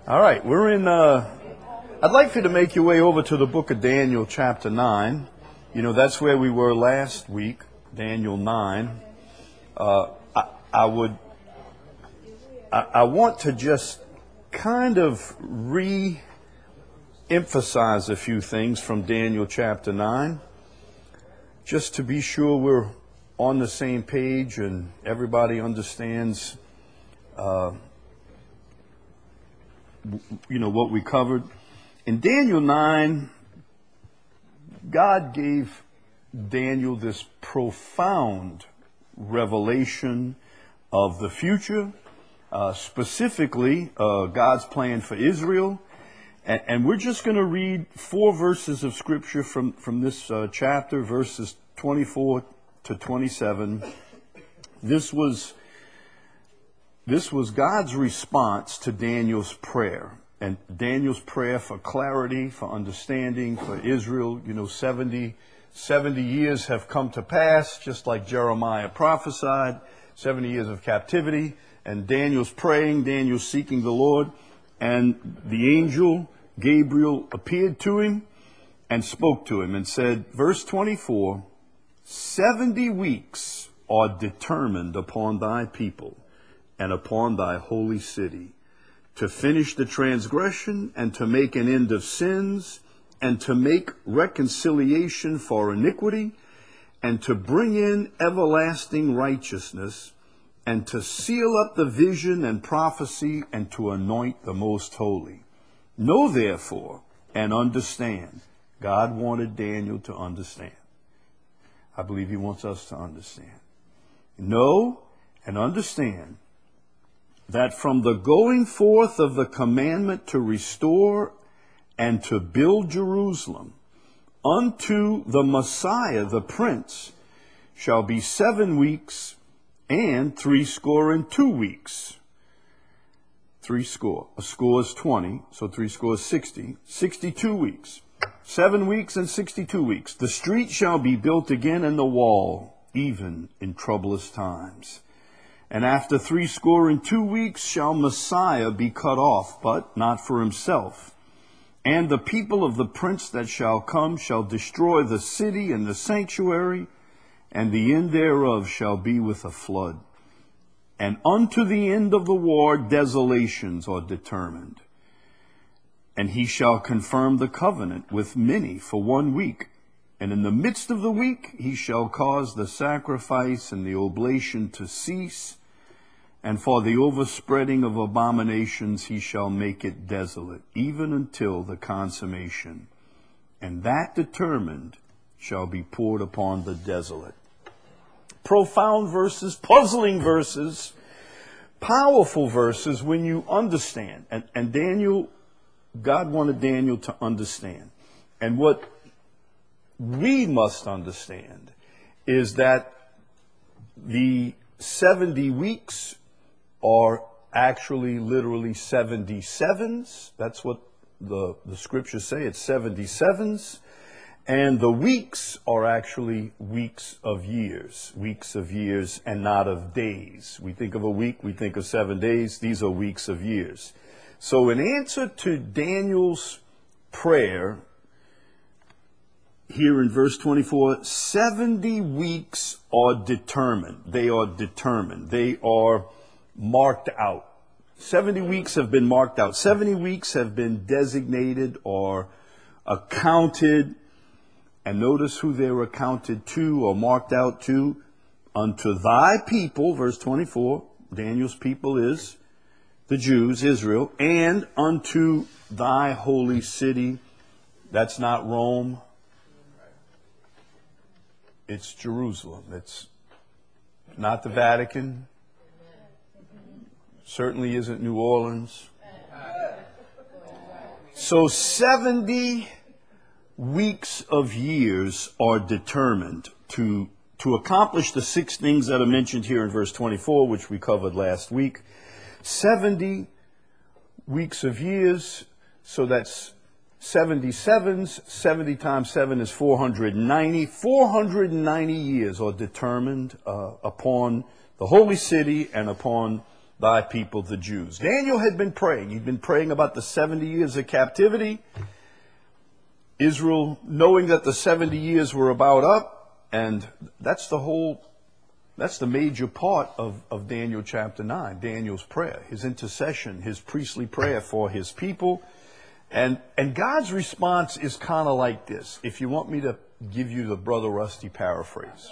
All right, we're in, I'd like for you to make your way over to the book of Daniel, chapter 9. You know, that's where we were last week, Daniel 9. I want to just kind of re-emphasize a few things from Daniel chapter 9, just to be sure we're on the same page and everybody understands what we covered. In Daniel 9, God gave Daniel this profound revelation of the future, specifically God's plan for Israel. And we're just going to read 4 verses of Scripture from this chapter, verses 24 to 27. This was God's response to Daniel's prayer. And Daniel's prayer for clarity, for understanding, for Israel. 70 years have come to pass, just like Jeremiah prophesied. 70 years of captivity. And Daniel's praying, Daniel's seeking the Lord. And the angel Gabriel appeared to him and spoke to him and said, verse 24, 70 weeks are determined upon thy people and upon thy holy city, to finish the transgression and to make an end of sins and to make reconciliation for iniquity and to bring in everlasting righteousness and to seal up the vision and prophecy and to anoint the most holy. Know therefore and understand. God wanted Daniel to understand. I believe he wants us to understand. Know and understand that from the going forth of the commandment to restore and to build Jerusalem unto the Messiah, the Prince, shall be 7 weeks and 62 weeks. 60. A score is 20, so 60 is 60. 62 weeks. 7 weeks and 62 weeks. The street shall be built again and the wall, even in troublous times. And after 62 weeks shall Messiah be cut off, but not for himself. And the people of the prince that shall come shall destroy the city and the sanctuary, and the end thereof shall be with a flood. And unto the end of the war desolations are determined. And he shall confirm the covenant with many for 1 week. And in the midst of the week he shall cause the sacrifice and the oblation to cease. And for the overspreading of abominations he shall make it desolate, even until the consummation. And that determined shall be poured upon the desolate. Profound verses, puzzling verses, powerful verses when you understand. And Daniel, God wanted Daniel to understand. And what we must understand is that the 70 weeks are actually literally 77s. That's what the scriptures say. It's 77s. And the weeks are actually weeks of years and not of days. We think of a week, we think of 7 days. These are weeks of years. So in answer to Daniel's prayer, here in verse 24, 70 weeks are determined. They are determined. They are marked out. 70 weeks have been marked out. 70 weeks have been designated or accounted. And notice who they were accounted to or marked out to. Unto thy people, verse 24, Daniel's people is the Jews, Israel, and unto thy holy city. That's not Rome. It's Jerusalem. It's not the Vatican. Certainly isn't New Orleans. So 70 weeks of years are determined to accomplish the 6 things that are mentioned here in verse 24, which we covered last week. 70 weeks of years, so that's 77s. 70 times 7 is 490. 490 years are determined upon the holy city and upon thy people, the Jews. Daniel had been praying. He'd been praying about the 70 years of captivity. Israel, knowing that the 70 years were about up, and that's the major part of Daniel chapter 9, Daniel's prayer, his intercession, his priestly prayer for his people. And God's response is kind of like this, if you want me to give you the Brother Rusty paraphrase.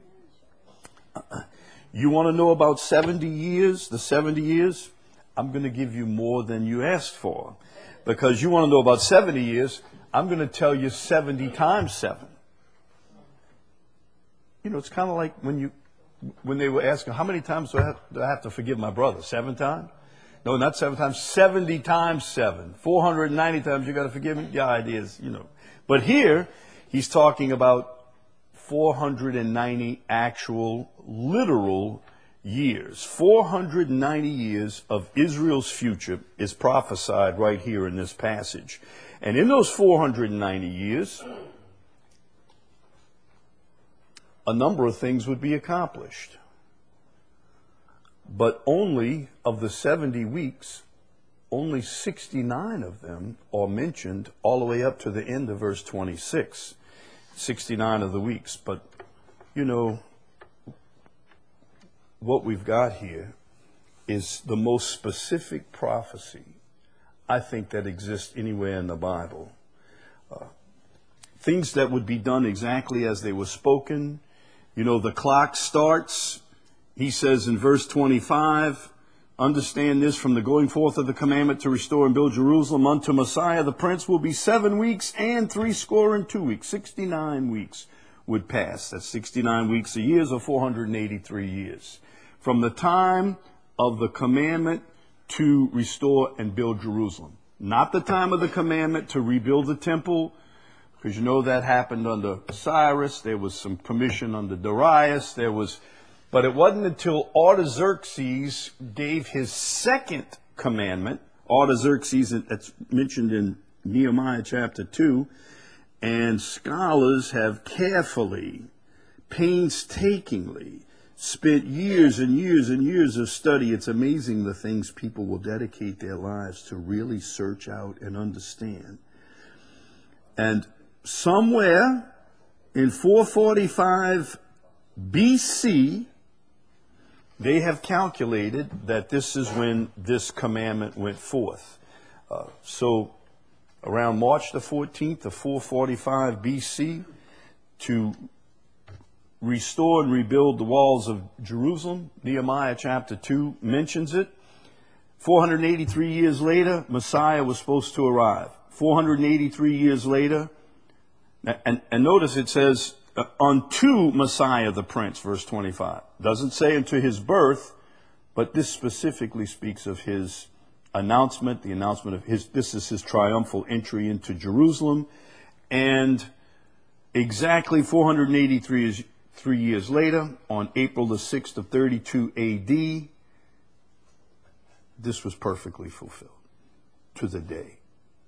You want to know about 70 years, the 70 years? I'm going to give you more than you asked for. Because you want to know about 70 years, I'm going to tell you 70 times 7. You know, it's kind of like when they were asking, how many times do I have to forgive my brother? 7 times? No, not 7 times, 70 times 7. 490 times you got to forgive me? The idea is, you know. But here, he's talking about 490 actual, literal years. 490 years of Israel's future is prophesied right here in this passage. And in those 490 years, a number of things would be accomplished. But only of the 70 weeks, only 69 of them are mentioned all the way up to the end of verse 26. 69 of the weeks. But, you know, what we've got here is the most specific prophecy, I think, that exists anywhere in the Bible. Things that would be done exactly as they were spoken. You know, the clock starts, he says in verse 25, understand this, from the going forth of the commandment to restore and build Jerusalem unto Messiah the Prince will be 7 weeks and 62 weeks. 69 weeks would pass. That's 69 weeks a year, or 483 years. From the time of the commandment to restore and build Jerusalem. Not the time of the commandment to rebuild the temple, because you know that happened under Cyrus. There was some permission under Darius. But it wasn't until Artaxerxes gave his second commandment, Artaxerxes, that's mentioned in Nehemiah chapter 2, and scholars have carefully, painstakingly spent years and years and years of study. It's amazing the things people will dedicate their lives to really search out and understand. And somewhere in 445 BC, they have calculated that this is when this commandment went forth. So around March the 14th of 445 BC, to restore and rebuild the walls of Jerusalem, Nehemiah chapter 2 mentions it. 483 years later, Messiah was supposed to arrive. 483 years later, and notice it says, unto Messiah the Prince, verse 25. Doesn't say unto his birth, but this specifically speaks of his announcement, the announcement of this is his triumphal entry into Jerusalem. And exactly 483 years later, on April the 6th of 32 AD, this was perfectly fulfilled to the day.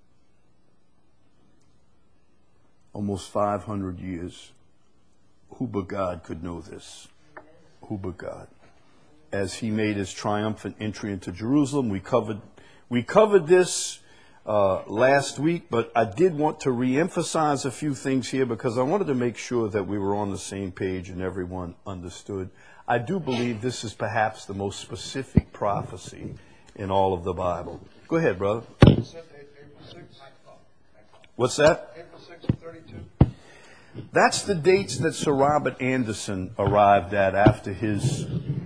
Almost 500 years. Who but God could know this? Who but God? As he made his triumphant entry into Jerusalem, we covered this last week, but I did want to reemphasize a few things here because I wanted to make sure that we were on the same page and everyone understood. I do believe this is perhaps the most specific prophecy in all of the Bible. Go ahead, brother. What's that? April 6th, 32. That's the dates that Sir Robert Anderson arrived at after his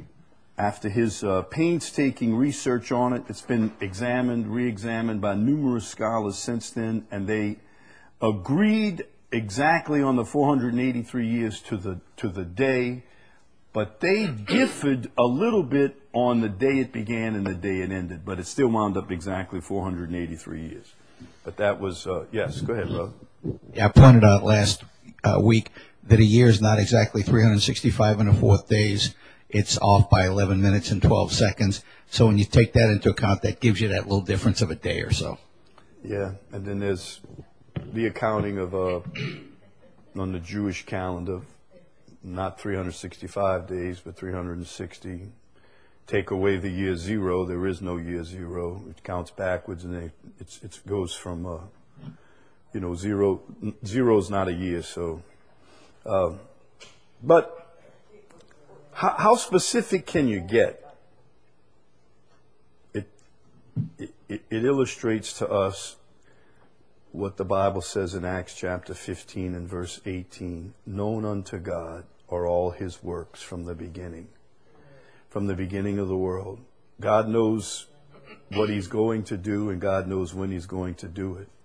painstaking research on it. It's been examined, re-examined by numerous scholars since then, and they agreed exactly on the 483 years to the day, but they differed a little bit on the day it began and the day it ended, but it still wound up exactly 483 years. But that was, yes, go ahead, brother. Yeah, I pointed out last week that a year is not exactly 365 and a fourth days. It's off by 11 minutes and 12 seconds. So when you take that into account, that gives you that little difference of a day or so. Yeah, and then there's the accounting of, on the Jewish calendar, not 365 days, but 360. take away the year zero, there is no year zero. It counts backwards, and it goes from zero. Zero is not a year. So, but how specific can you get? It illustrates to us what the Bible says in Acts chapter 15 and verse 18. Known unto God are all his works from the beginning of the world. God knows what he's going to do, and God knows when he's going to do it.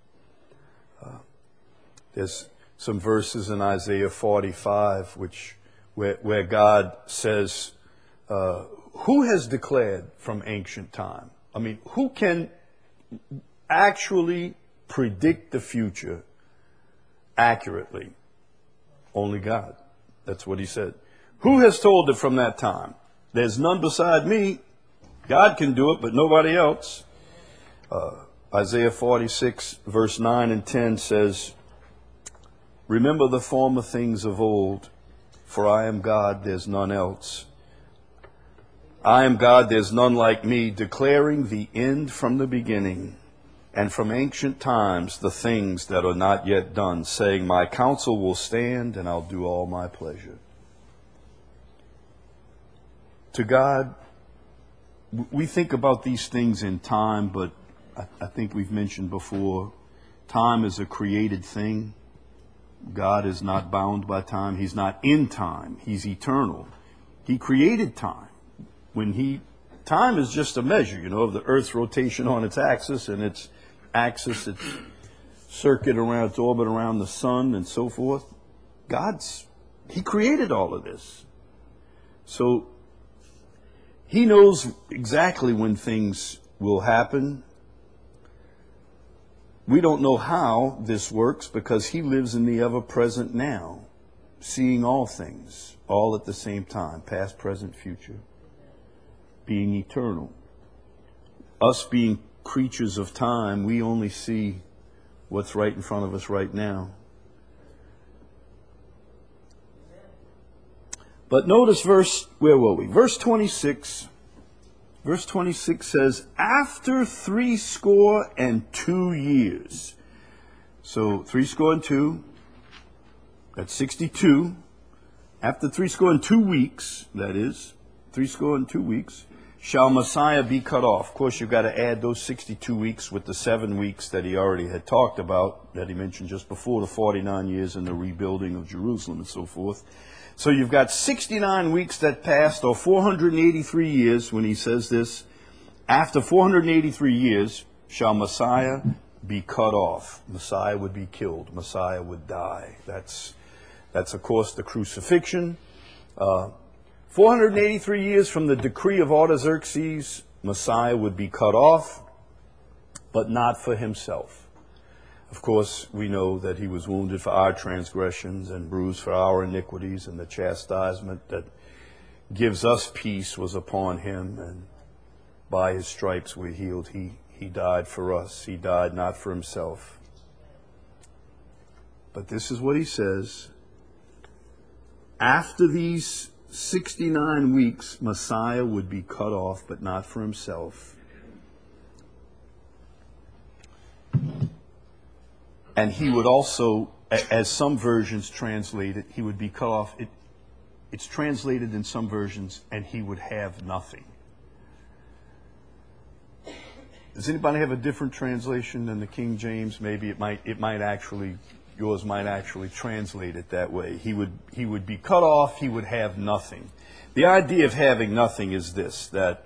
There's some verses in Isaiah 45 where God says, who has declared from ancient time? I mean, who can actually predict the future accurately? Only God. That's what he said. Who has told it from that time? There's none beside me. God can do it, but nobody else. Isaiah 46, verse 9 and 10 says, remember the former things of old, for I am God, there's none else. I am God, there's none like me, declaring the end from the beginning, and from ancient times the things that are not yet done, saying, my counsel will stand, and I'll do all my pleasure. To God, we think about these things in time, but I think we've mentioned before, time is a created thing. God is not bound by time. He's not in time. He's eternal. He created time. Time is just a measure, of the Earth's rotation on its axis, and its circuit around, its orbit around the sun and so forth. He created all of this. So he knows exactly when things will happen. We don't know how this works because he lives in the ever-present now, seeing all things, all at the same time, past, present, future, being eternal. Us being creatures of time, we only see what's right in front of us right now. But notice where were we? Verse 26. Verse 26 says, after 62 years. So 62, that's 62. After 62 weeks, that is, 62 weeks, shall Messiah be cut off. Of course, you've got to add those 62 weeks with the 7 weeks that he already had talked about, that he mentioned just before, the 49 years and the rebuilding of Jerusalem and so forth. So you've got 69 weeks that passed, or 483 years when he says this. After 483 years shall Messiah be cut off. Messiah would be killed. Messiah would die. That's of course the crucifixion. 483 years from the decree of Artaxerxes, Messiah would be cut off, but not for himself. Of course, we know that he was wounded for our transgressions and bruised for our iniquities, and the chastisement that gives us peace was upon him, and by his stripes we're healed. He died for us. He died not for himself. But this is what he says. After these 69 weeks, Messiah would be cut off, but not for himself. And he would also, as some versions translate it, he would be cut off. It's translated in some versions, and he would have nothing. Does anybody have a different translation than the King James? Maybe yours might actually translate it that way. He would be cut off, he would have nothing. The idea of having nothing is this, that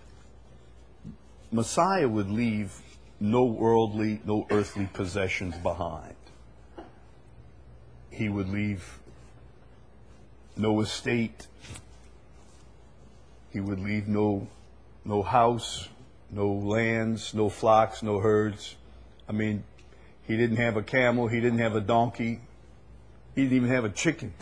Messiah would leave no worldly, no earthly possessions behind. He would leave no estate. He would leave no house, no lands, no flocks, no herds. I mean, he didn't have a camel, he didn't have a donkey, he didn't even have a chicken.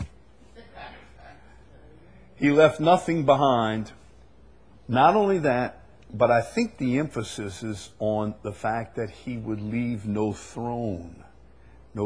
He left nothing behind. Not only that, but I think the emphasis is on the fact that he would leave no throne,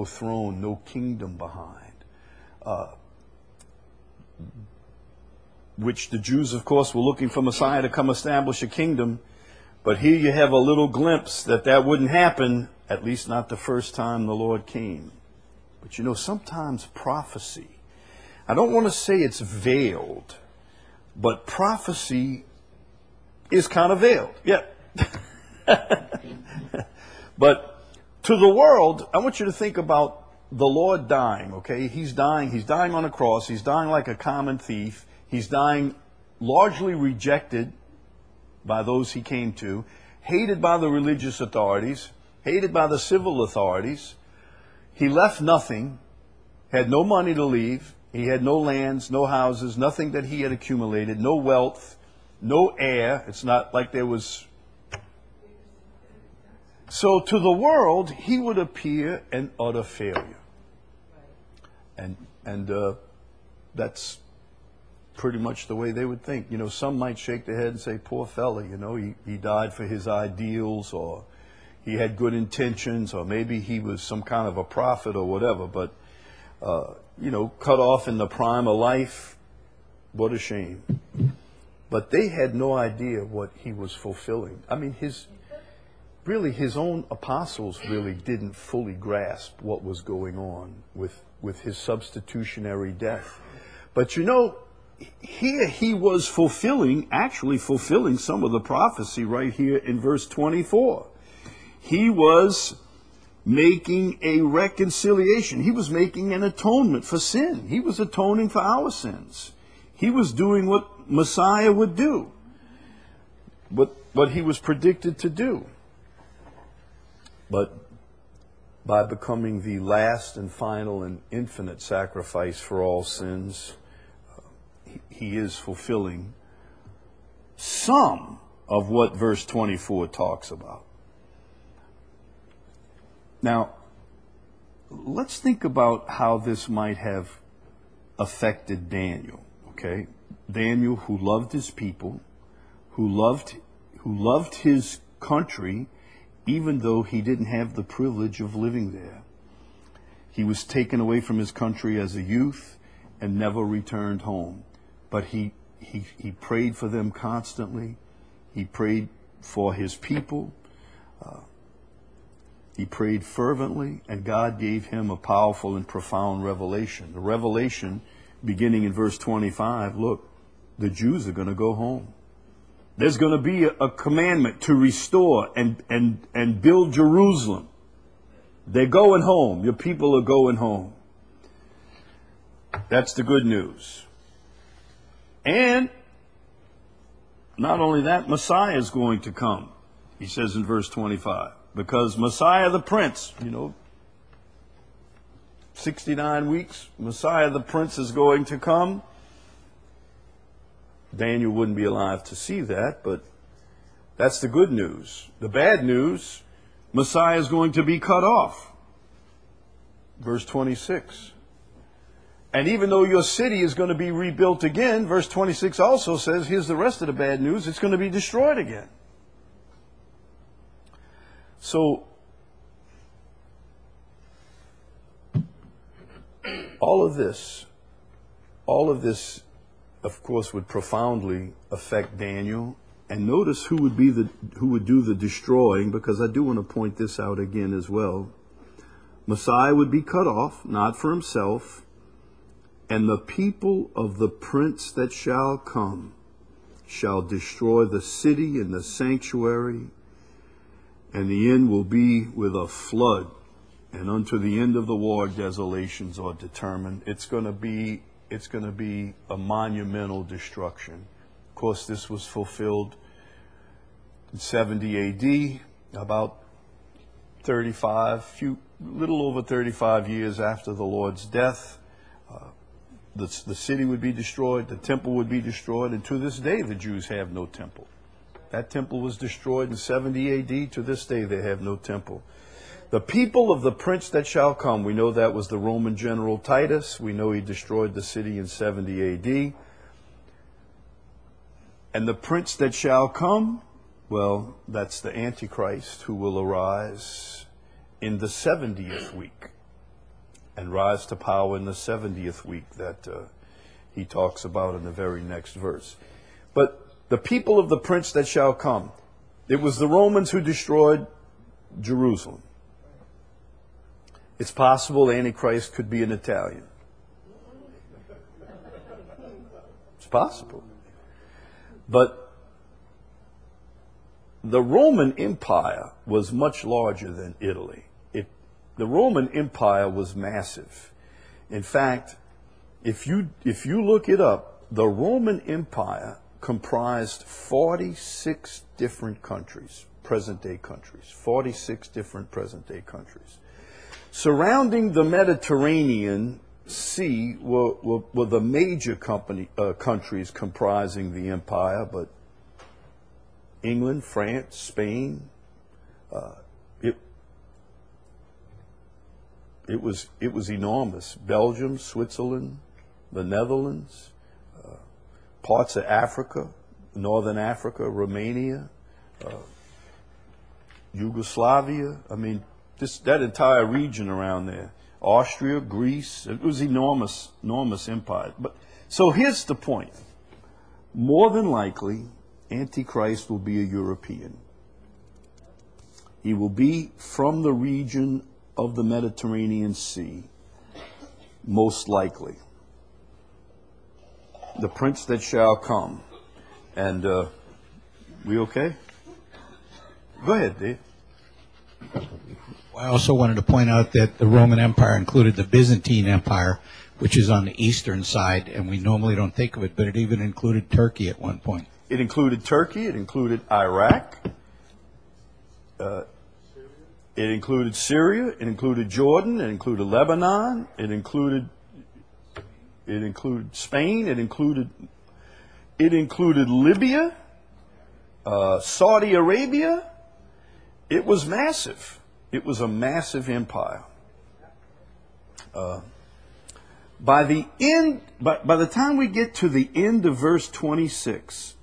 no kingdom behind. which the Jews, of course, were looking for Messiah to come establish a kingdom. But here you have a little glimpse that wouldn't happen, at least not the first time the Lord came. But you know, sometimes prophecy, I don't want to say it's veiled, but prophecy is kind of veiled. Yeah. But to the world, I want you to think about the Lord dying, okay? He's dying on a cross. He's dying like a common thief. He's dying largely rejected by those he came to, hated by the religious authorities, hated by the civil authorities. He left nothing, had no money to leave. He had no lands, no houses, nothing that he had accumulated, no wealth, no heir. It's not like there was. So to the world, he would appear an utter failure. And that's pretty much the way they would think. You know, some might shake their head and say, poor fella, you know, he died for his ideals, or he had good intentions, or maybe he was some kind of a prophet or whatever. But, you know, cut off in the prime of life, what a shame. But they had no idea what he was fulfilling. I mean, his own apostles really didn't fully grasp what was going on with his substitutionary death. But you know, here he was actually fulfilling some of the prophecy right here in verse 24. He was making a reconciliation. He was making an atonement for sin. He was atoning for our sins. He was doing what Messiah would do, what he was predicted to do. But by becoming the last and final and infinite sacrifice for all sins, he is fulfilling some of what verse 24 talks about. Now, let's think about how this might have affected Daniel, okay? Daniel, who loved his people, who loved his country, even though he didn't have the privilege of living there. He was taken away from his country as a youth and never returned home. But he prayed for them constantly. He prayed for his people. He prayed fervently, and God gave him a powerful and profound revelation. The revelation, beginning in verse 25, look, the Jews are going to go home. There's going to be a commandment to restore and build Jerusalem. They're going home. Your people are going home. That's the good news. And not only that, Messiah is going to come. He says in verse 25, because Messiah the Prince, 69 weeks, Messiah the Prince is going to come. Daniel wouldn't be alive to see that, but that's the good news. The bad news, Messiah is going to be cut off. Verse 26. And even though your city is going to be rebuilt again, verse 26 also says, here's the rest of the bad news, it's going to be destroyed again. So, all of this, of course, would profoundly affect Daniel. And notice who would do the destroying, because I do want to point this out again as well. Messiah would be cut off, not for himself, and the people of the prince that shall come shall destroy the city and the sanctuary, and the end will be with a flood, and unto the end of the war desolations are determined. It's going to be a monumental destruction. Of course, this was fulfilled in 70 AD, about little over 35 years after the Lord's death. The city would be destroyed, the temple would be destroyed, and to this day the Jews have no temple. That temple was destroyed in 70 AD. To this day they have no temple. The people of the prince that shall come, we know that was the Roman general Titus. We know he destroyed the city in 70 AD. And the prince that shall come, well, that's the Antichrist, who will arise in the 70th week and rise to power in the 70th week. That he talks about in the very next verse. But the people of the prince that shall come, it was the Romans who destroyed Jerusalem. It's possible Antichrist could be an Italian. It's possible. But the Roman Empire was much larger than Italy. The Roman Empire was massive. In fact, if you look it up, the Roman Empire comprised 46 different countries, present-day countries, 46 different present-day countries. Surrounding the Mediterranean Sea were the major countries comprising the empire, but England, France, Spain, it was enormous. Belgium, Switzerland, the Netherlands, parts of Africa, Northern Africa, Romania, Yugoslavia. I mean, that entire region around there. Austria, Greece. It was enormous empire. But so here's the point. More than likely, Antichrist will be a European. He will be from the region of the Mediterranean Sea, most likely. The prince that shall come. And we okay? Go ahead, Dave. I also wanted to point out that the Roman Empire included the Byzantine Empire, which is on the eastern side, and we normally don't think of it, but it even included Turkey at one point. It included Turkey, it included Iraq, it included Syria, it included Jordan, it included Lebanon, it included Spain, it included Libya, Saudi Arabia. It was massive. It was a massive empire. By the time we get to the end of verse 26,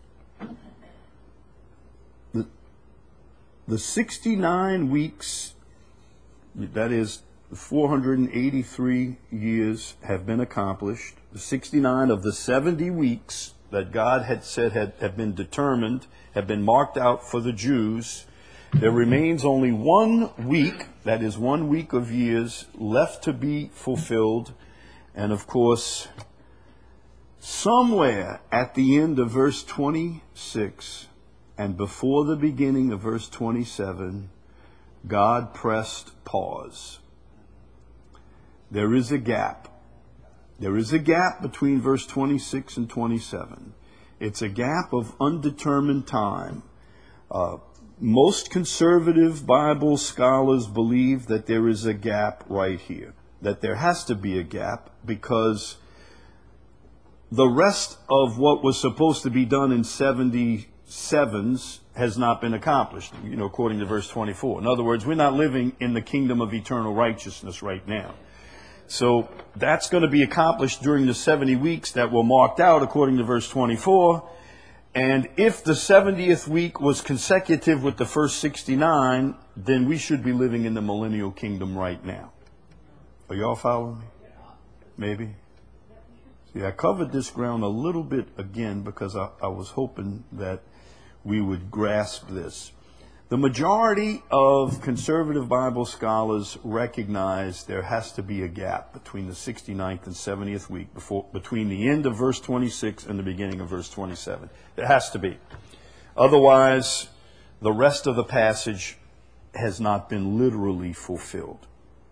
the 69 weeks, that is 483 years, have been accomplished. The 69 of the 70 weeks that God had said had been determined, have been marked out for the Jews. There remains only 1 week, that is 1 week of years, left to be fulfilled. And of course, somewhere at the end of verse 26 and before the beginning of verse 27, God pressed pause. There is a gap. There is a gap between verse 26 and 27. It's a gap of undetermined time. Most conservative Bible scholars believe that there is a gap right here, that there has to be a gap because the rest of what was supposed to be done in 77s has not been accomplished, according to verse 24. In other words, we're not living in the kingdom of eternal righteousness right now. So that's going to be accomplished during the 70 weeks that were marked out, according to verse 24. And if the 70th week was consecutive with the first 69, then we should be living in the millennial kingdom right now. Are y'all following me? Maybe? See, I covered this ground a little bit again because I was hoping that we would grasp this. The majority of conservative Bible scholars recognize there has to be a gap between the 69th and 70th week, between the end of verse 26 and the beginning of verse 27. There has to be. Otherwise, the rest of the passage has not been literally fulfilled.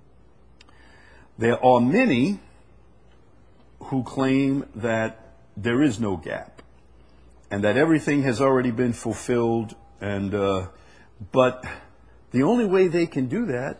There are many who claim that there is no gap and that everything has already been fulfilled, but the only way they can do that,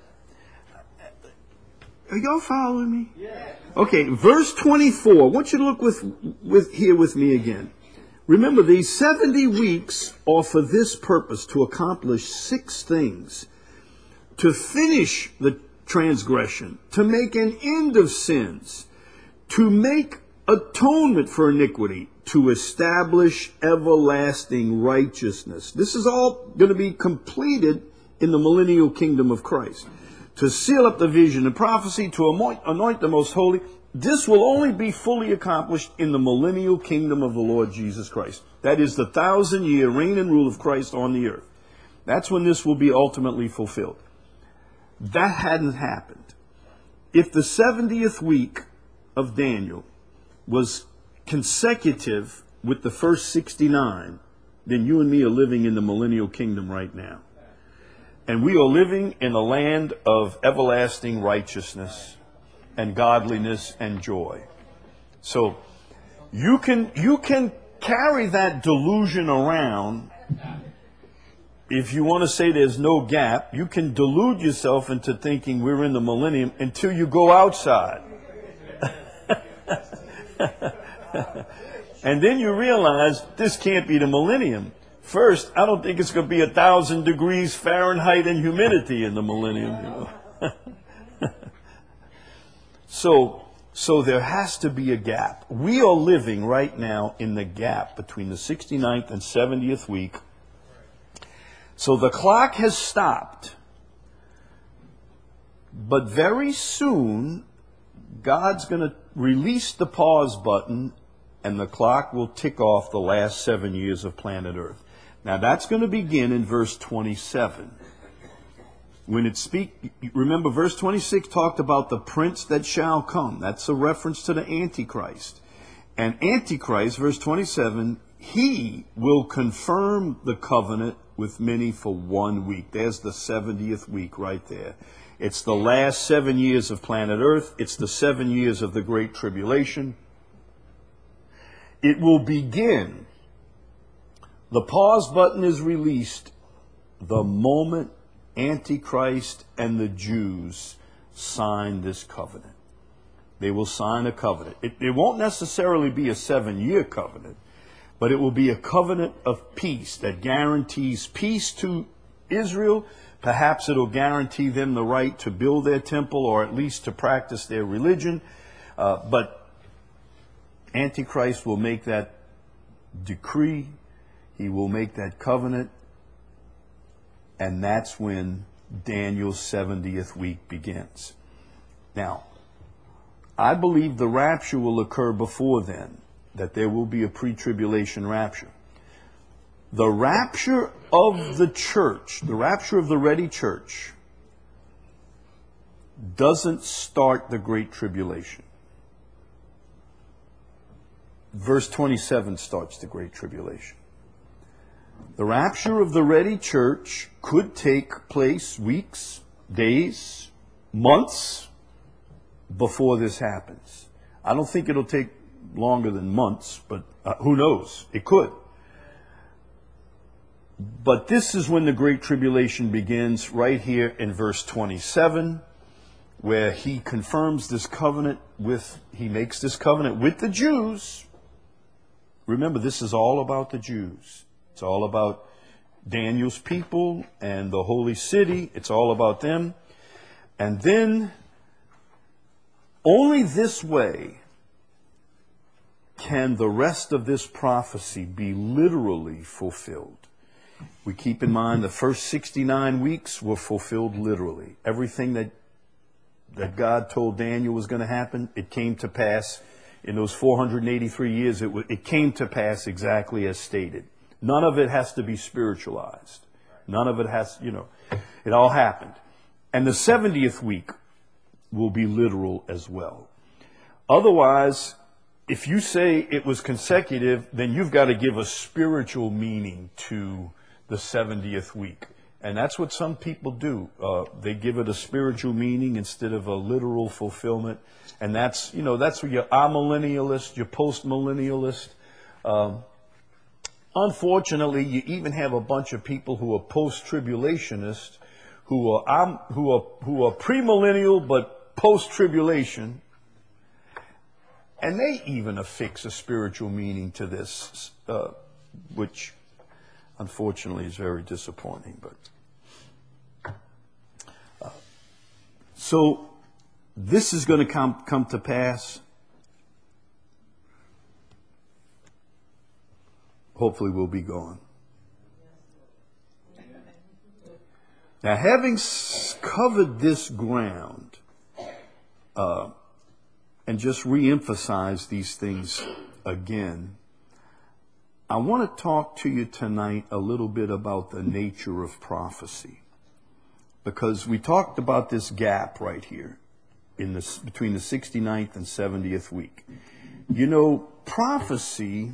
are y'all following me? Yes. Okay, verse 24. I want you to look here with me again. Remember, these 70 weeks are for this purpose, to accomplish 6 things. To finish the transgression, to make an end of sins, to make atonement for iniquity, to establish everlasting righteousness. This is all going to be completed in the millennial kingdom of Christ. To seal up the vision and prophecy, to anoint the most holy, this will only be fully accomplished in the millennial kingdom of the Lord Jesus Christ. That is the 1,000-year reign and rule of Christ on the earth. That's when this will be ultimately fulfilled. That hadn't happened. If the 70th week of Daniel was consecutive with the first 69, then you and me are living in the millennial kingdom right now. And we are living in a land of everlasting righteousness and godliness and joy. So you can carry that delusion around. If you want to say there's no gap, you can delude yourself into thinking we're in the millennium until you go outside. And then you realize this can't be the millennium. First, I don't think it's going to be 1,000 degrees Fahrenheit and humidity in the millennium. You know? So there has to be a gap. We are living right now in the gap between the 69th and 70th week. So the clock has stopped. But very soon, God's going to release the pause button and the clock will tick off the last 7 years of planet Earth. Now that's going to begin in verse 27. When remember verse 26 talked about the prince that shall come. That's a reference to the Antichrist. And Antichrist, verse 27, he will confirm the covenant with many for 1 week. There's the 70th week right there. It's the last 7 years of planet Earth. It's the 7 years of the Great Tribulation. It will begin. The pause button is released the moment Antichrist and the Jews sign this covenant. They will sign a covenant. It won't necessarily be a 7-year covenant, but it will be a covenant of peace that guarantees peace to Israel. Perhaps it'll guarantee them the right to build their temple or at least to practice their religion. But Antichrist will make that decree. He will make that covenant. And that's when Daniel's 70th week begins. Now, I believe the rapture will occur before then, that there will be a pre-tribulation rapture. The rapture of the church, the rapture of the ready church, doesn't start the Great Tribulation. Verse 27 starts the Great Tribulation. The rapture of the ready church could take place weeks, days, months before this happens. I don't think it'll take longer than months, but who knows? It could. But this is when the Great Tribulation begins, right here in verse 27, where he confirms this covenant he makes this covenant with the Jews. Remember, this is all about the Jews. It's all about Daniel's people and the holy city. It's all about them. And then, only this way can the rest of this prophecy be literally fulfilled. We keep in mind the first 69 weeks were fulfilled literally. Everything that God told Daniel was going to happen, it came to pass. In those 483 years, it came to pass exactly as stated. None of it has to be spiritualized. None of it has, it all happened. And the 70th week will be literal as well. Otherwise, if you say it was consecutive, then you've got to give a spiritual meaning to the 70th week. And that's what some people do. They give it a spiritual meaning instead of a literal fulfillment. And that's where you're amillennialist, you're postmillennialist. Unfortunately, you even have a bunch of people who are post-tribulationists, who are premillennial but post-tribulation, and they even affix a spiritual meaning to this, which unfortunately is very disappointing. But so this is going to come to pass. Hopefully we'll be gone. Now, having covered this ground, and just re-emphasize these things again, I want to talk to you tonight a little bit about the nature of prophecy. Because we talked about this gap right here between the 69th and 70th week. You know, prophecy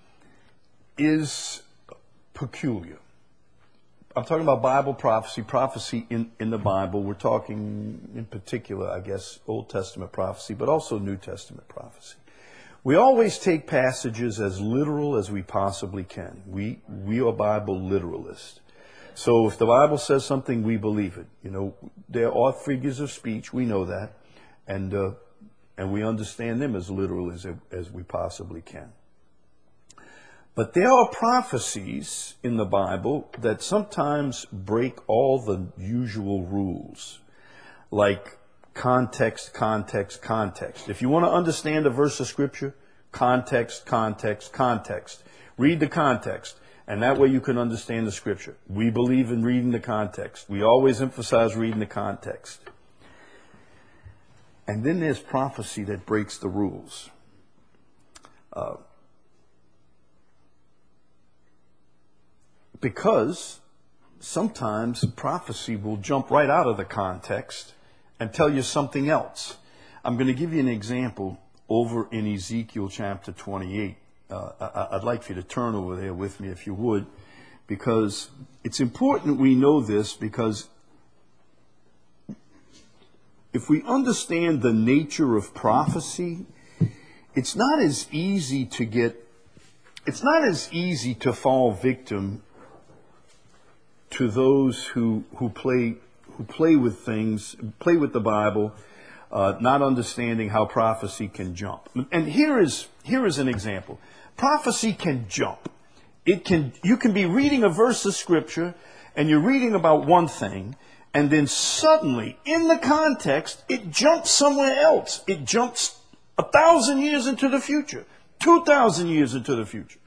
is peculiar. I'm talking about Bible prophecy in the Bible. We're talking in particular, I guess, Old Testament prophecy, but also New Testament prophecy. We always take passages as literal as we possibly can. We are Bible literalists. So if the Bible says something, we believe it. You know, there are figures of speech, we know that, and we understand them as literal as we possibly can. But there are prophecies in the Bible that sometimes break all the usual rules, like context, context, context. If you want to understand a verse of Scripture, context, context, context. Read the context, and that way you can understand the Scripture. We believe in reading the context. We always emphasize reading the context. And then there's prophecy that breaks the rules. Because sometimes prophecy will jump right out of the context and tell you something else. I'm going to give you an example over in Ezekiel chapter 28. I'd like for you to turn over there with me if you would, because it's important we know this, because if we understand the nature of prophecy, it's not as easy to fall victim to those who play with things, play with the Bible, not understanding how prophecy can jump. And here is an example. Prophecy can jump. You can be reading a verse of Scripture, and you're reading about one thing, and then suddenly, in the context, it jumps somewhere else. It jumps 1,000 years into the future, 2,000 years into the future.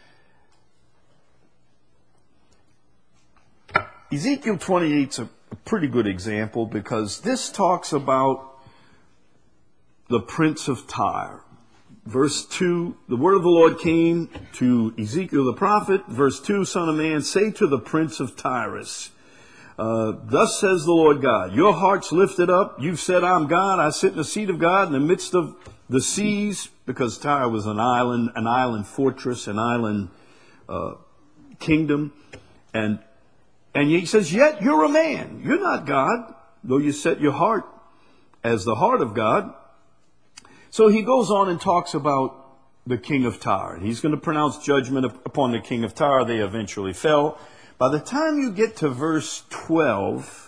Ezekiel 28 is a pretty good example, because this talks about the prince of Tyre. Verse 2, the word of the Lord came to Ezekiel the prophet. Verse 2, Son of man, say to the prince of Tyrus, thus says the Lord God, your heart's lifted up. You've said, I'm God. I sit in the seat of God in the midst of the seas, because Tyre was an island fortress, an island kingdom. And he says, yet you're a man. You're not God, though you set your heart as the heart of God. So he goes on and talks about the king of Tyre. He's going to pronounce judgment upon the king of Tyre. They eventually fell. By the time you get to verse 12,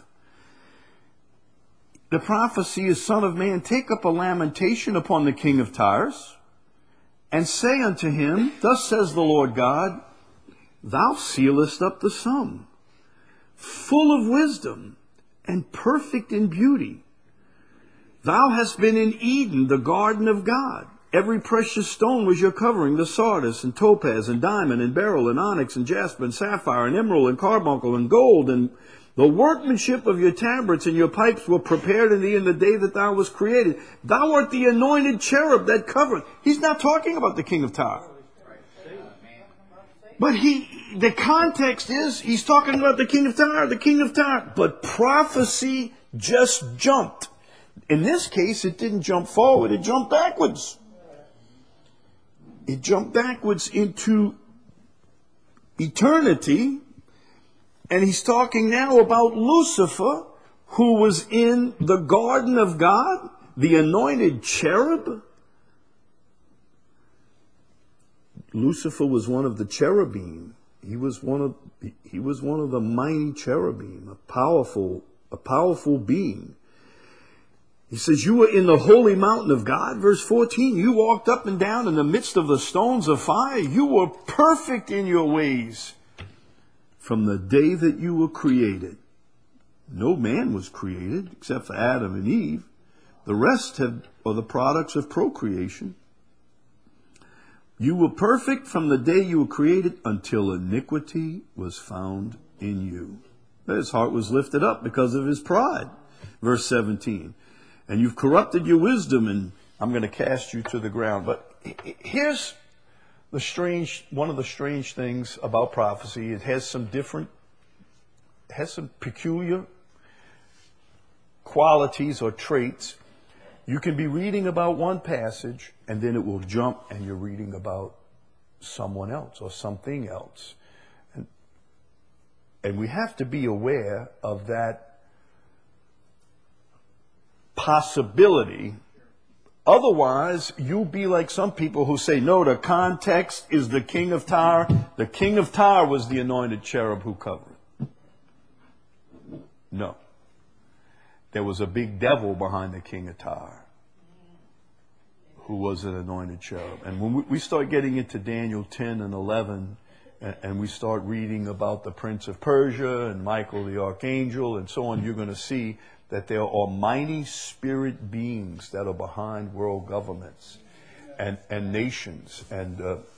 the prophecy is, Son of man, take up a lamentation upon the king of Tyre, and say unto him, thus says the Lord God, thou sealest up the sum, full of wisdom and perfect in beauty. Thou hast been in Eden, the garden of God. Every precious stone was your covering, the sardius and topaz and diamond and beryl and onyx and jasper and sapphire and emerald and carbuncle and gold. And the workmanship of your tabrets and your pipes were prepared in thee in the day that thou was created. Thou art the anointed cherub that covereth. He's not talking about the king of Tyre. But the context is, he's talking about the king of Tyre, the king of Tyre. But prophecy just jumped. In this case, it didn't jump forward, it jumped backwards. It jumped backwards into eternity. And he's talking now about Lucifer, who was in the garden of God, the anointed cherub. Lucifer was one of the cherubim. He was one of the mighty cherubim, a powerful being. He says, you were in the holy mountain of God. Verse 14, you walked up and down in the midst of the stones of fire. You were perfect in your ways from the day that you were created. No man was created except for Adam and Eve. The rest are the products of procreation. You were perfect from the day you were created until iniquity was found in you. His heart was lifted up because of his pride. Verse 17. And you've corrupted your wisdom and I'm going to cast you to the ground. But here's one of the strange things about prophecy. It has some peculiar qualities or traits. You can be reading about one passage, and then it will jump, and you're reading about someone else or something else. And we have to be aware of that possibility. Otherwise, you'll be like some people who say, no, the context is the king of Tyre. The king of Tyre was the anointed cherub who covered it. No. There was a big devil behind the king of Tyre who was an anointed cherub. And when we start getting into Daniel 10 and 11, and we start reading about the prince of Persia and Michael the archangel and so on, you're going to see that there are mighty spirit beings that are behind world governments and nations. And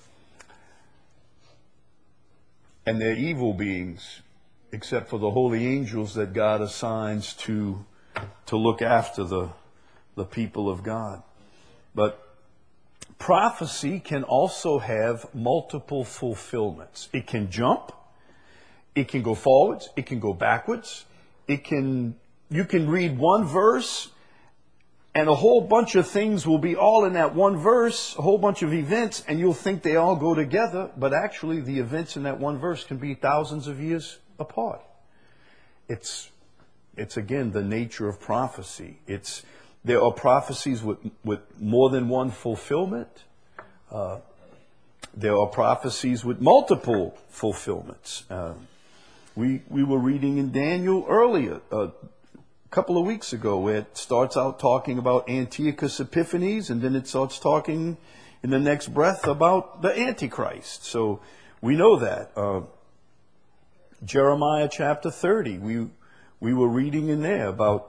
they're evil beings, except for the holy angels that God assigns to look after the people of God. But prophecy can also have multiple fulfillments. It can jump, it can go forwards, it can go backwards, you can read one verse and a whole bunch of things will be all in that one verse, a whole bunch of events, and you'll think they all go together, but actually the events in that one verse can be thousands of years apart. It's again the nature of prophecy. There are prophecies with more than one fulfillment. There are prophecies with multiple fulfillments. We were reading in Daniel earlier, a couple of weeks ago, where it starts out talking about Antiochus Epiphanes, and then it starts talking in the next breath about the Antichrist. So we know that. Jeremiah chapter 30, we were reading in there about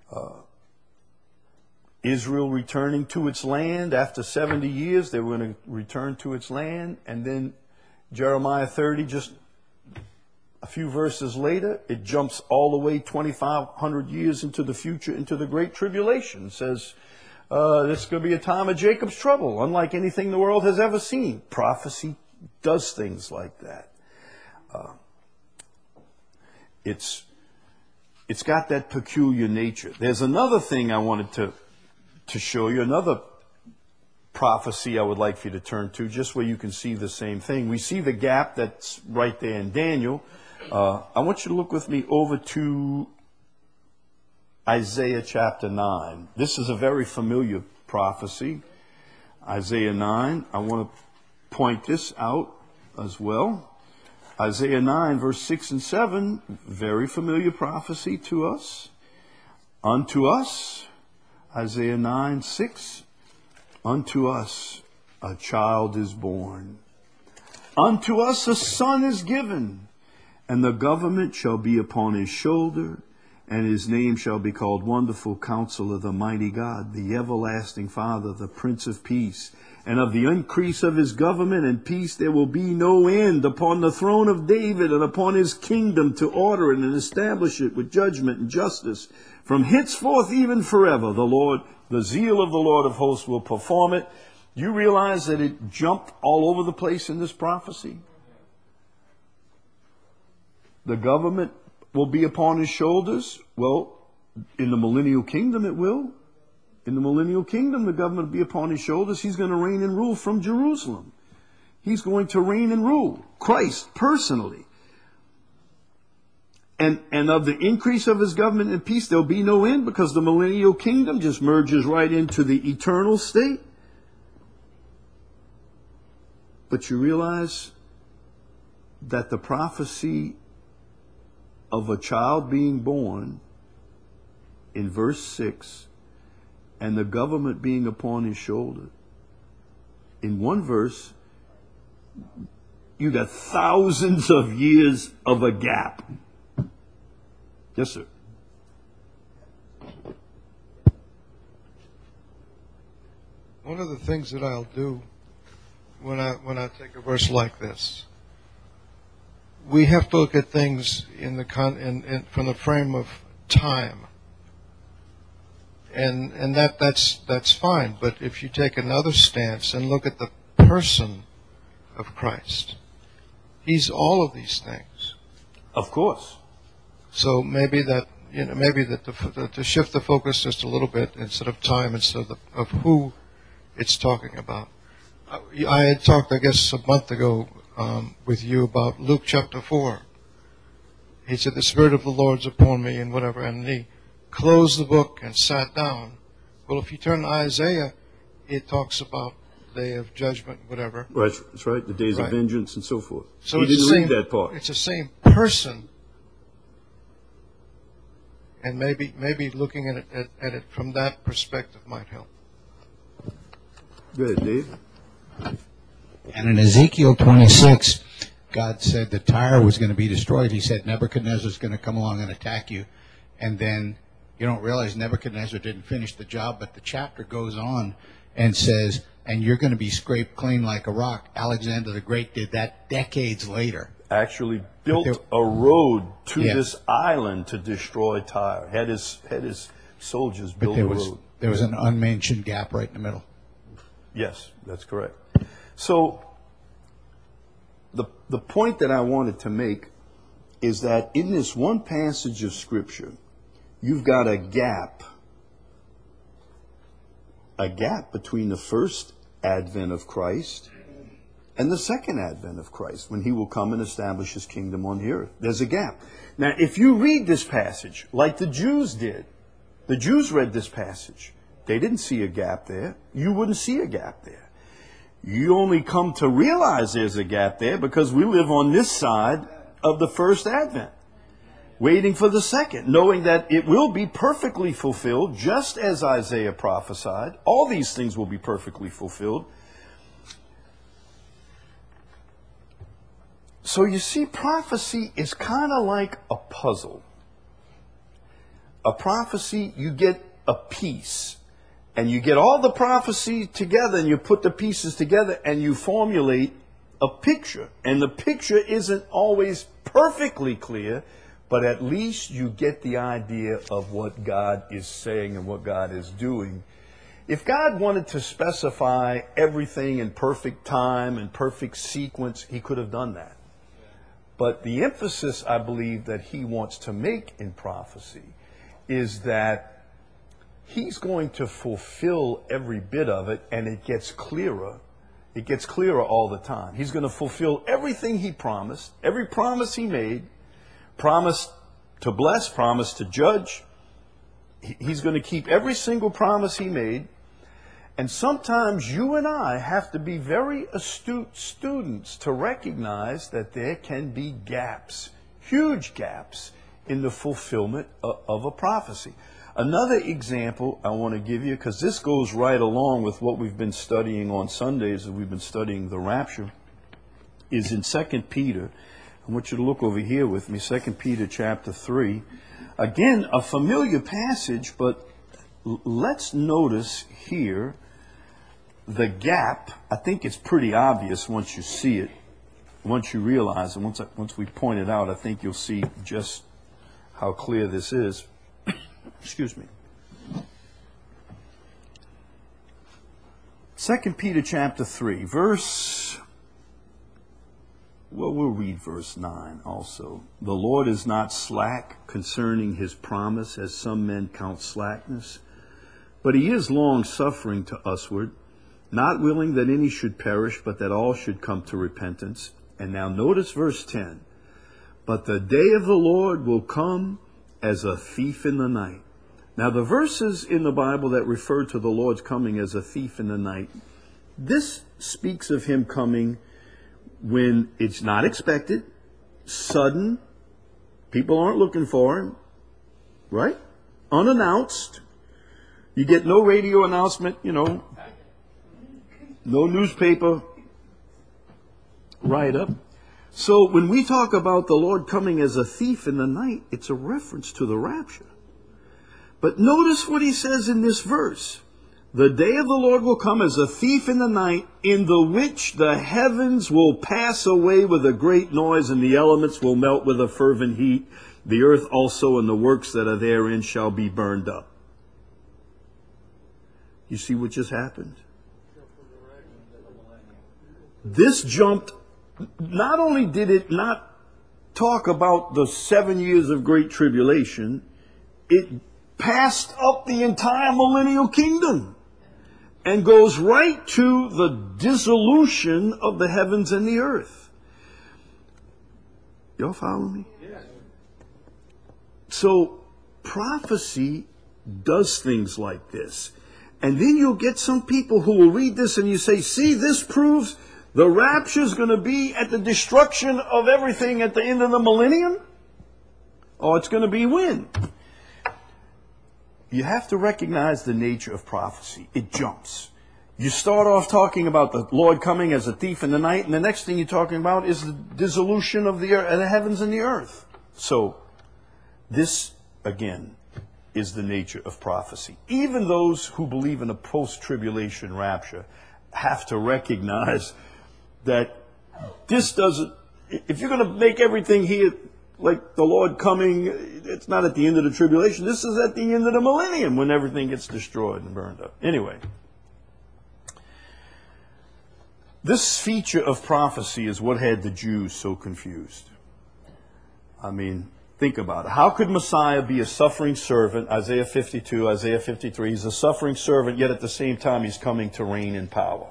Israel returning to its land. After 70 years, they were going to return to its land. And then Jeremiah 30, just a few verses later, it jumps all the way 2,500 years into the future, into the Great Tribulation. It says, this is going to be a time of Jacob's trouble, unlike anything the world has ever seen. Prophecy does things like that. It's got that peculiar nature. There's another thing I wanted to show you, another prophecy I would like for you to turn to, just where you can see the same thing. We see the gap that's right there in Daniel. I want you to look with me over to Isaiah chapter 9. This is a very familiar prophecy. Isaiah 9. I want to point this out as well. Isaiah 9, verse 6 and 7, very familiar prophecy to us. Unto us, Isaiah 9, 6, unto us a child is born. Unto us a son is given, and the government shall be upon his shoulder, and his name shall be called Wonderful Counselor, the Mighty God, the Everlasting Father, the Prince of Peace. And of the increase of his government and peace there will be no end upon the throne of David and upon his kingdom, to order it and establish it with judgment and justice from henceforth even forever. The zeal of the Lord of hosts will perform it. You realize that it jumped all over the place in this prophecy? The government will be upon his shoulders. Well, in the millennial kingdom it will. In the millennial kingdom, the government will be upon his shoulders. He's going to reign and rule from Jerusalem. He's going to reign and rule. Christ, personally. And of the increase of his government and peace, there'll be no end, because the millennial kingdom just merges right into the eternal state. But you realize that the prophecy of a child being born in verse 6 and the government being upon his shoulder, in one verse, you got thousands of years of a gap. Yes, sir. One of the things that I'll do when I take a verse like this, we have to look at things from the frame of time. And that's fine. But if you take another stance and look at the person of Christ, he's all of these things. Of course. So maybe to shift the focus just a little bit, instead of time, instead of who it's talking about. I had talked, I guess, a month ago with you about Luke chapter 4. He said, "The Spirit of the Lord's upon me," and whatever, and he closed the book and sat down. Well, if you turn to Isaiah, it talks about the day of judgment, whatever. Right, that's right, the days Right. of vengeance and so forth. So He it's didn't the read same, that part. It's the same person. And maybe looking at it from that perspective might help. Go ahead, Dave. And in Ezekiel 26, God said that Tyre was going to be destroyed. He said Nebuchadnezzar's going to come along and attack you. And then you don't realize Nebuchadnezzar didn't finish the job, but the chapter goes on and says, and you're going to be scraped clean like a rock. Alexander the Great did that decades later. Actually built a road to Yeah. this island to destroy Tyre. Had his soldiers build a road. There was an unmentioned gap right in the middle. Yes, that's correct. So the point that I wanted to make is that in this one passage of Scripture, you've got a gap between the first advent of Christ and the second advent of Christ, when he will come and establish his kingdom on the earth. There's a gap. Now, if you read this passage like the Jews did, the Jews read this passage, they didn't see a gap there. You wouldn't see a gap there. You only come to realize there's a gap there because we live on this side of the first advent, waiting for the second, knowing that it will be perfectly fulfilled, just as Isaiah prophesied. All these things will be perfectly fulfilled. So you see, prophecy is kind of like a puzzle. A prophecy, you get a piece. And you get all the prophecy together and you put the pieces together and you formulate a picture. And the picture isn't always perfectly clear, but at least you get the idea of what God is saying and what God is doing. If God wanted to specify everything in perfect time and perfect sequence, he could have done that. But the emphasis, I believe, that he wants to make in prophecy is that he's going to fulfill every bit of it, and it gets clearer. It gets clearer all the time. He's going to fulfill everything he promised, every promise he made, promise to bless, promise to judge. He's going to keep every single promise he made. And sometimes you and I have to be very astute students to recognize that there can be gaps, huge gaps, in the fulfillment of a prophecy. Another example I want to give you, because this goes right along with what we've been studying on Sundays, as we've been studying the rapture, is in 2 Peter. I want you to look over here with me, 2 Peter chapter 3. Again, a familiar passage, but let's notice here the gap. I think it's pretty obvious once you see it, once you realize it, once we point it out, I think you'll see just how clear this is. Excuse me. 2 Peter chapter 3, we'll read verse 9 also. The Lord is not slack concerning his promise, as some men count slackness, but he is long-suffering to usward, not willing that any should perish, but that all should come to repentance. And now notice verse 10. But the day of the Lord will come as a thief in the night. Now, the verses in the Bible that refer to the Lord's coming as a thief in the night, this speaks of him coming when it's not expected, sudden, people aren't looking for him, right? Unannounced. You get no radio announcement, no newspaper write-up. So when we talk about the Lord coming as a thief in the night, it's a reference to the rapture. But notice what he says in this verse. The day of the Lord will come as a thief in the night, in the which the heavens will pass away with a great noise, and the elements will melt with a fervent heat. The earth also and the works that are therein shall be burned up. You see what just happened? This jumped, not only did it not talk about the 7 years of great tribulation, it passed up the entire millennial kingdom and goes right to the dissolution of the heavens and the earth. Y'all follow me? Yes. So prophecy does things like this. And then you'll get some people who will read this and you say, see, this proves the rapture is going to be at the destruction of everything at the end of the millennium? Or it's going to be when? You have to recognize the nature of prophecy. It jumps. You start off talking about the Lord coming as a thief in the night, and the next thing you're talking about is the dissolution of the heavens and the earth. So, this, again, is the nature of prophecy. Even those who believe in a post-tribulation rapture have to recognize that this doesn't, if you're going to make everything here like the Lord coming, it's not at the end of the tribulation. This is at the end of the millennium when everything gets destroyed and burned up. Anyway, this feature of prophecy is what had the Jews so confused. I mean, think about it. How could Messiah be a suffering servant? Isaiah 52, Isaiah 53. He's a suffering servant, yet at the same time he's coming to reign in power.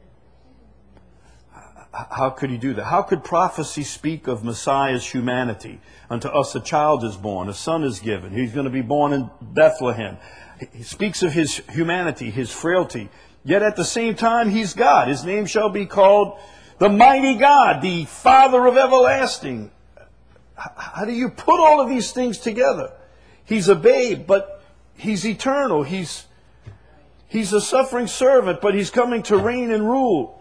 How could he do that? How could prophecy speak of Messiah's humanity? Unto us a child is born, a son is given. He's going to be born in Bethlehem. He speaks of his humanity, his frailty. Yet at the same time, he's God. His name shall be called the mighty God, the Father of everlasting. How do you put all of these things together? He's a babe, but he's eternal. He's a suffering servant, but he's coming to reign and rule.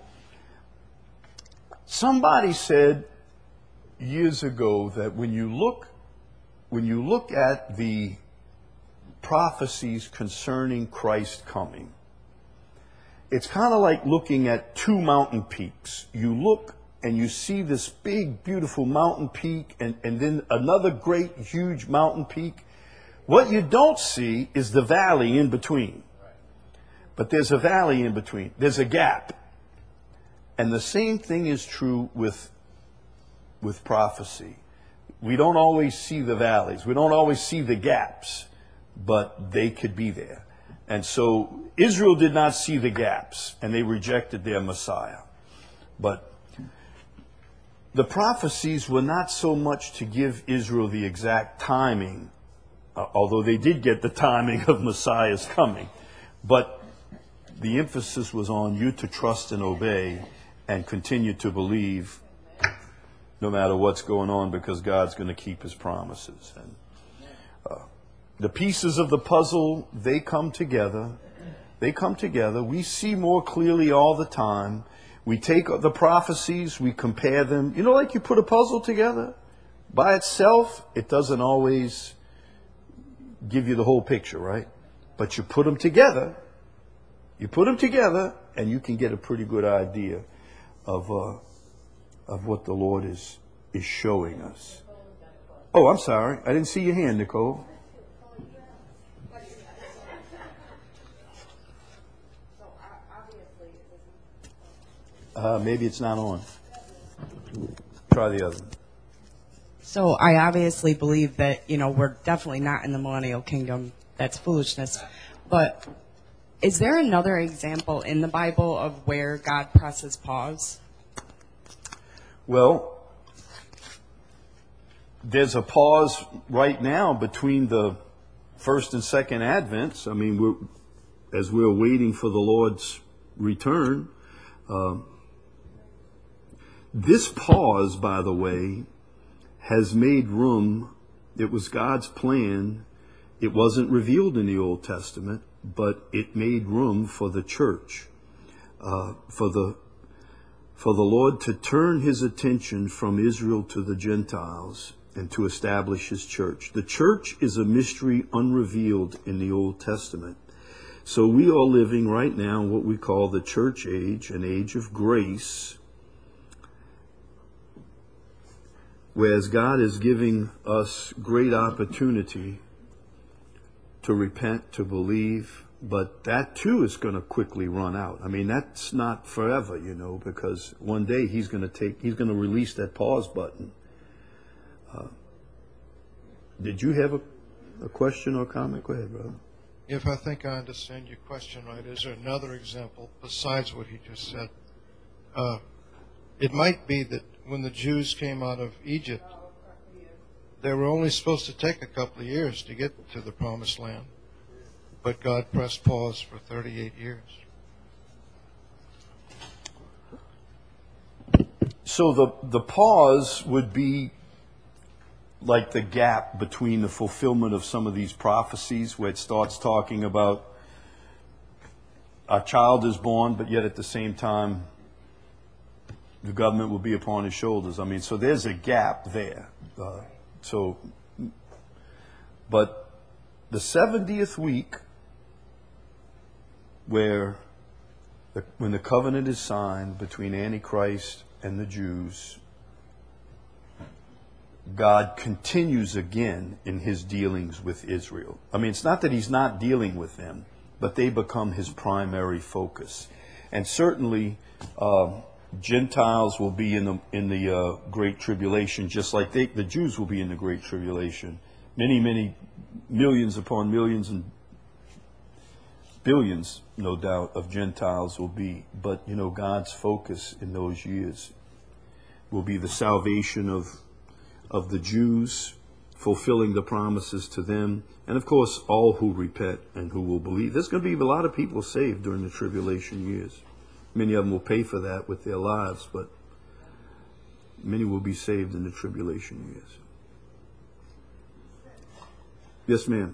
Somebody said years ago that when you look at the prophecies concerning Christ coming, it's kind of like looking at two mountain peaks. You look and you see this big, beautiful mountain peak and then another great, huge mountain peak. What you don't see is the valley in between. But there's a valley in between. There's a gap. And the same thing is true with prophecy. We don't always see the valleys. We don't always see the gaps, but they could be there. And so Israel did not see the gaps, and they rejected their Messiah. But the prophecies were not so much to give Israel the exact timing, although they did get the timing of Messiah's coming. But the emphasis was on you to trust and obey and continue to believe no matter what's going on, because God's going to keep his promises. And the pieces of the puzzle, they come together. They come together. We see more clearly all the time. We take the prophecies, we compare them. You know, like you put a puzzle together. By itself, it doesn't always give you the whole picture, right? But you put them together. You put them together, and you can get a pretty good idea of what the Lord is showing us. Oh, I'm sorry. I didn't see your hand, Nicole. Maybe it's not on. Try the other one. So I obviously believe that, we're definitely not in the millennial kingdom. That's foolishness. But is there another example in the Bible of where God presses pause? Well, there's a pause right now between the first and second Advents. I mean, as we're waiting for the Lord's return. This pause, by the way, has made room. It was God's plan. It wasn't revealed in the Old Testament, but it made room for the church, for the Lord to turn his attention from Israel to the Gentiles and to establish his church. The church is a mystery unrevealed in the Old Testament. So we are living right now in what we call the church age, an age of grace, whereas God is giving us great opportunity to repent, to believe, But that too is going to quickly run out. I mean, that's not forever, because one day he's going to release that pause button. Did you have a question or comment? Go ahead, brother. If I think I understand your question right, is there another example besides what he just said? It might be that when the Jews came out of Egypt, they were only supposed to take a couple of years to get to the Promised Land, but God pressed pause for 38 years. So the pause would be like the gap between the fulfillment of some of these prophecies, where it starts talking about a child is born, but yet at the same time the government will be upon his shoulders. I mean, so there's a gap there. But the 70th week, when the covenant is signed between Antichrist and the Jews, God continues again in his dealings with Israel. I mean, it's not that he's not dealing with them, but they become his primary focus. And certainly, Gentiles will be in the Great Tribulation, just like the Jews will be in the Great Tribulation. Many, many millions upon millions and billions, no doubt, of Gentiles will be. But, God's focus in those years will be the salvation of the Jews, fulfilling the promises to them, and of course all who repent and who will believe. There's going to be a lot of people saved during the tribulation years. Many of them will pay for that with their lives, but many will be saved in the tribulation years. Yes, ma'am.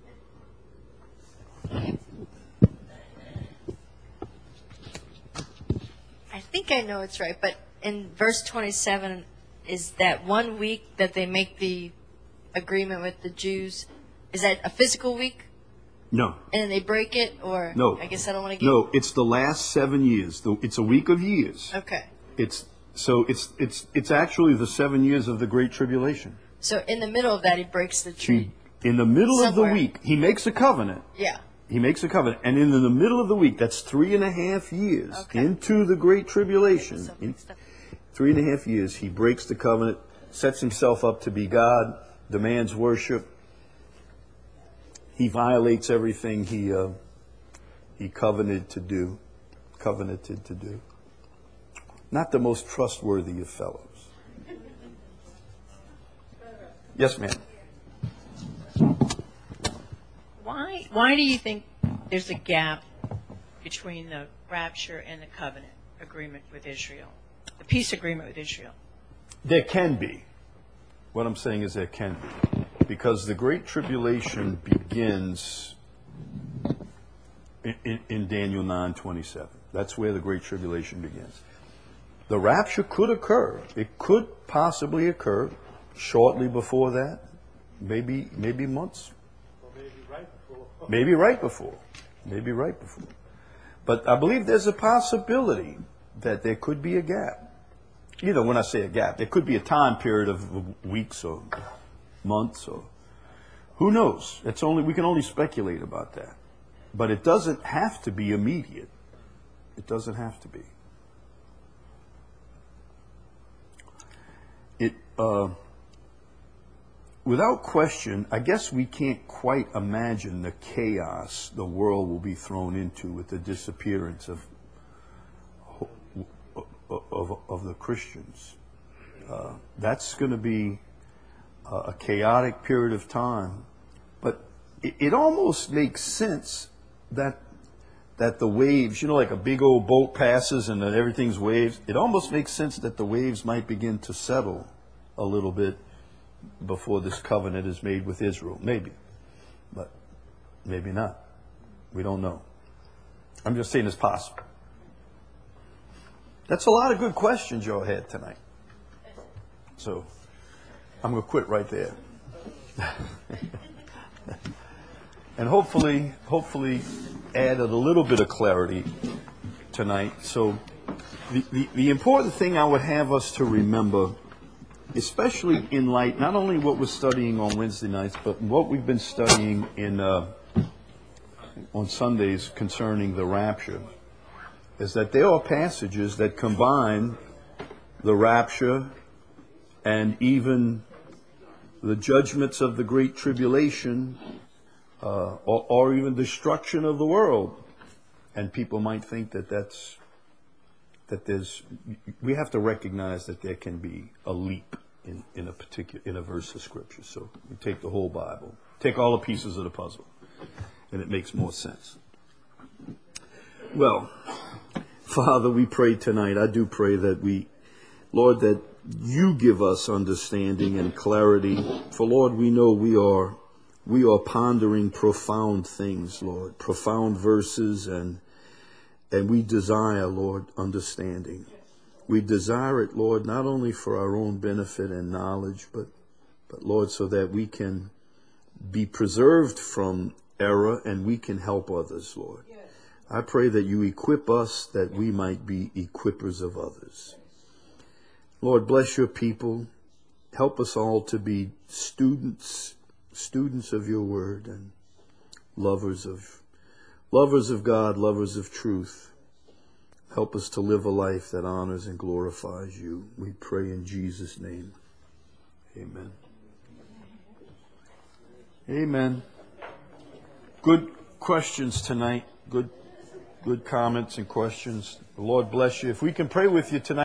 I think I know it's right, but in verse 27, is that 1 week that they make the agreement with the Jews, is that a physical week? No. And then they break it, or No. I guess I don't want to get. No, it's the last 7 years. It's a week of years. Okay. It's actually the 7 years of the Great Tribulation. So in the middle of that, he breaks the tree. In the middle Somewhere. of the week, he makes a covenant. Yeah. He makes a covenant. And in the middle of the week, that's 3.5 years Okay. into the Great Tribulation. So mixed up. 3.5 years, he breaks the covenant, sets himself up to be God, demands worship. He violates everything he covenanted to do. Not the most trustworthy of fellows. Yes, ma'am. Why do you think there's a gap between the rapture and the covenant agreement with Israel, the peace agreement with Israel? There can be. What I'm saying is there can be. Because the Great Tribulation begins in Daniel 9:27. That's where the Great Tribulation begins. The rapture could occur. It could possibly occur shortly before that. Maybe months. Or maybe right before. Maybe right before. But I believe there's a possibility that there could be a gap. When I say a gap, there could be a time period of weeks or months, or who knows? We can only speculate about that. But it doesn't have to be immediate. It doesn't have to be. Without question, I guess we can't quite imagine the chaos the world will be thrown into with the disappearance of the Christians. That's going to be a chaotic period of time. But it almost makes sense that the waves, like a big old boat passes and then everything's waves, it almost makes sense that the waves might begin to settle a little bit before this covenant is made with Israel. Maybe. But maybe not. We don't know. I'm just saying it's possible. That's a lot of good questions y'all had tonight. So I'm going to quit right there. And hopefully added a little bit of clarity tonight. So the important thing I would have us to remember, especially in light, not only what we're studying on Wednesday nights, but what we've been studying in on Sundays concerning the rapture is that there are passages that combine the rapture and even the judgments of the Great Tribulation or even destruction of the world. And people might think we have to recognize that there can be a leap in a verse of Scripture. So we take the whole Bible, take all the pieces of the puzzle, and it makes more sense. Well, Father, we pray tonight. I do pray that Lord, that you give us understanding and clarity. For Lord, we know we are pondering profound things, Lord, profound verses, and we desire, Lord, understanding. We desire it, Lord, not only for our own benefit and knowledge, but Lord, so that we can be preserved from error and we can help others, Lord. I pray that you equip us that we might be equippers of others. Lord, bless your people. Help us all to be students of your word and lovers of God, lovers of truth. Help us to live a life that honors and glorifies you. We pray in Jesus' name. Amen. Amen. Good questions tonight. Good comments and questions. The Lord bless you. If we can pray with you tonight.